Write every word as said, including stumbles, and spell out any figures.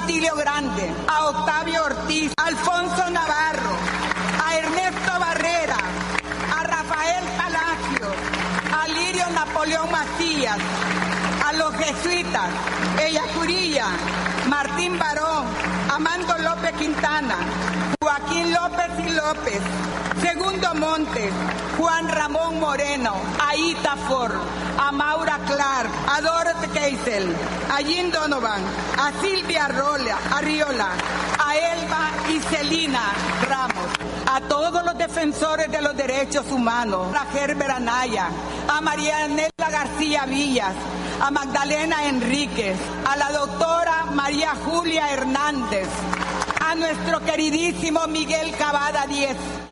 Rutilio Grande, a Octavio Ortiz, a Alfonso Navarro, a Ernesto Barrera, a Rafael Palacios, a Lirio Napoleón Macías, a los jesuitas, Ella Curilla, Martín Barón, Amando López Quintana, Joaquín López y López, Segundo Montes, Juan Ramón Moreno, a Ita Ford, a Maura Clark, a Dorothy Keisel, a Jim Donovan, a Silvia Arrola, Arriola, a Elba y Celina Ramos, a todos los defensores de los derechos humanos, a Herbert Anaya, a Marianela García Villas, a Magdalena Enríquez, a la doctora María Julia Hernández, a nuestro queridísimo Miguel Cavada Díez.